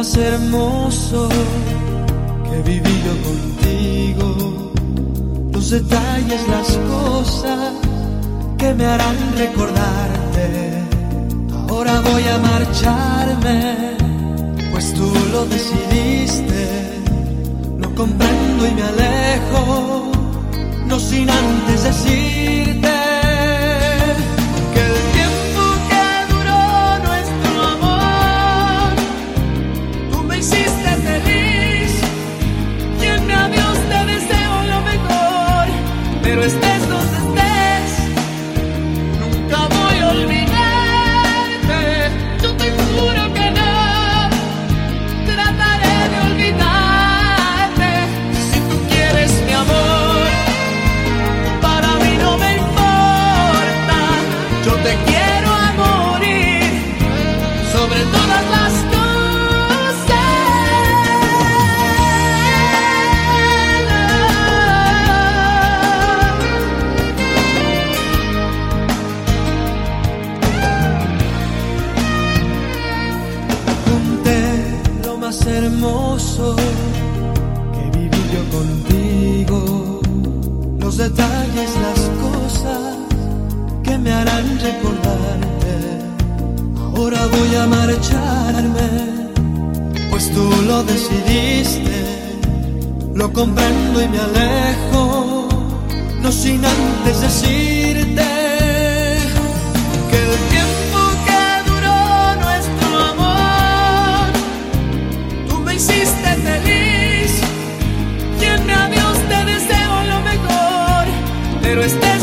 más hermoso que viví yo contigo, los detalles, las cosas que me harán recordarte. Ahora voy a marcharme, pues tú lo decidiste. No comprendo y me alejo, no sin antes decirte que el tiempo que duró nuestro amor, tú me hiciste feliz, y en mi adiós te deseo lo mejor. Pero estés donde estés, nunca voy a olvidarte. Yo te juro que no trataré de olvidarte. Si tú quieres mi amor, para mí no me importa. Yo te quiero a morir sobre todas las más hermoso que viví yo contigo, los detalles, las cosas que me harán recordarte. Ahora voy a marcharme, pues tú lo decidiste. Lo comprendo y me alejo, no sin antes decirte que el tiempo que duró nuestro amor, hiciste feliz, y en mi adiós te deseo lo mejor. Pero